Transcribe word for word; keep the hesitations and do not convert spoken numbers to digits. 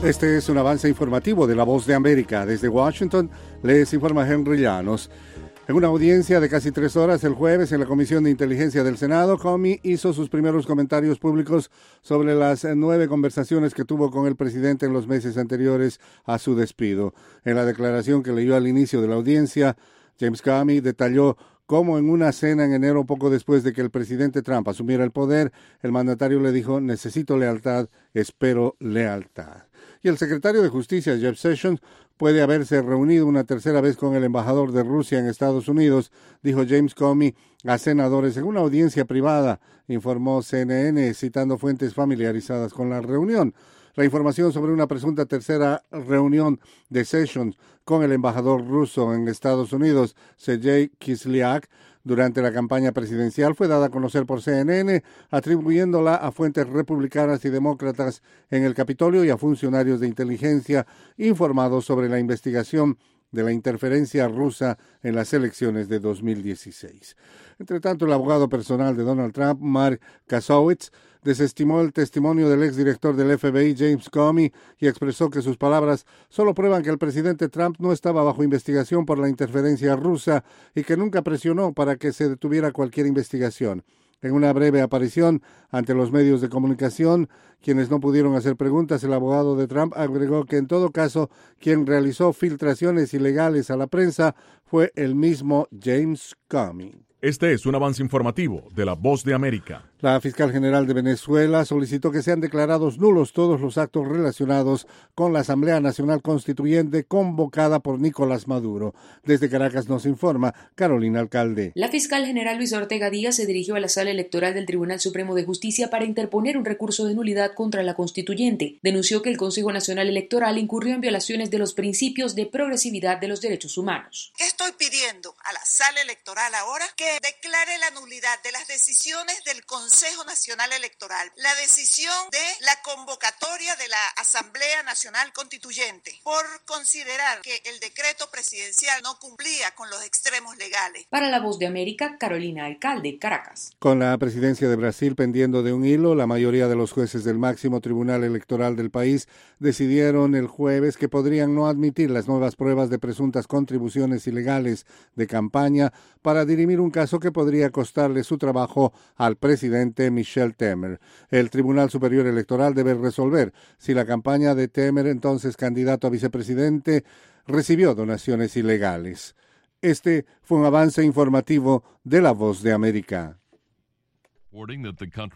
Este es un avance informativo de La Voz de América. Desde Washington les informa Henry Llanos. En una audiencia de casi tres horas el jueves en la Comisión de Inteligencia del Senado, Comey hizo sus primeros comentarios públicos sobre las nueve conversaciones que tuvo con el presidente en los meses anteriores a su despido. En la declaración que leyó al inicio de la audiencia, James Comey detalló cómo en una cena en enero, poco después de que el presidente Trump asumiera el poder, el mandatario le dijo: necesito lealtad, espero lealtad. Y el secretario de Justicia, Jeff Sessions, puede haberse reunido una tercera vez con el embajador de Rusia en Estados Unidos, dijo James Comey a senadores en una audiencia privada, informó C N N, citando fuentes familiarizadas con la reunión. La información sobre una presunta tercera reunión de Sessions con el embajador ruso en Estados Unidos, Sergei Kislyak, durante la campaña presidencial fue dada a conocer por C N N, atribuyéndola a fuentes republicanas y demócratas en el Capitolio y a funcionarios de inteligencia informados sobre la investigación de la interferencia rusa en las elecciones de dos mil dieciséis. Entre tanto, el abogado personal de Donald Trump, Mark Kasowitz, desestimó el testimonio del exdirector del F B I, James Comey, y expresó que sus palabras solo prueban que el presidente Trump no estaba bajo investigación por la interferencia rusa y que nunca presionó para que se detuviera cualquier investigación. En una breve aparición ante los medios de comunicación, quienes no pudieron hacer preguntas, el abogado de Trump agregó que en todo caso quien realizó filtraciones ilegales a la prensa fue el mismo James Comey. Este es un avance informativo de La Voz de América. La fiscal general de Venezuela solicitó que sean declarados nulos todos los actos relacionados con la Asamblea Nacional Constituyente convocada por Nicolás Maduro. Desde Caracas nos informa Carolina Alcalde. La fiscal general Luisa Ortega Díaz se dirigió a la sala electoral del Tribunal Supremo de Justicia para interponer un recurso de nulidad contra la Constituyente. Denunció que el Consejo Nacional Electoral incurrió en violaciones de los principios de progresividad de los derechos humanos. ¿Qué estoy pidiendo a la sala electoral ahora? Que declare la nulidad de las decisiones del Consejo Nacional Electoral, la decisión de la convocatoria de la Asamblea Nacional Constituyente, por considerar que el decreto presidencial no cumplía con los extremos legales. Para La Voz de América, Carolina Alcalde, Caracas. Con la presidencia de Brasil pendiendo de un hilo, la mayoría de los jueces del máximo tribunal electoral del país decidieron el jueves que podrían no admitir las nuevas pruebas de presuntas contribuciones ilegales de campaña para dirimir un caso que podría costarle su trabajo al presidente Michel Temer. El Tribunal Superior Electoral debe resolver si la campaña de Temer, entonces candidato a vicepresidente, recibió donaciones ilegales. Este fue un avance informativo de La Voz de América.